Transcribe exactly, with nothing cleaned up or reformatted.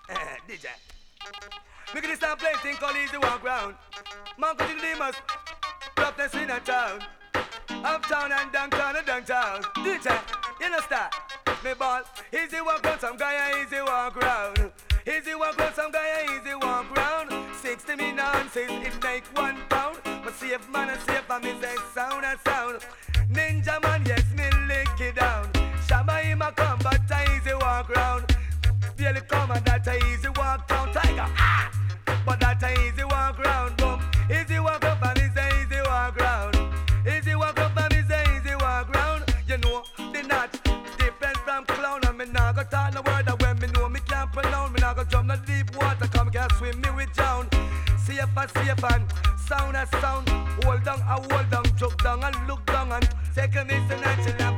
D J. Make this time play thing called easy walk round. Man continue the demons. Roughness in a town. Uptown and downtown and downtown. D J, you know start. Me ball. Easy walk round, some guy easy walk round. Easy walk round, some guy easy walk round. Sixty me nonsense, it take one pound. But safe man and safe and me say sound and sound. Ninja man, yes, me lick it down. Shabba him a come, but I easy walk round. Barely come and that a easy walk down. Tiger, ah! But that a easy walk round. Boom. Easy walk up and it's a easy walk round. Easy walk up and it's a easy walk round. You know, the not different from clown. And me nah go talk no word that when me know me can't pronounce. Me nah go jump no deep water, come can't swim me with drown. Safe and safe and sound and sound. Hold down, I hold down, choke down and look down and take a miss and natural.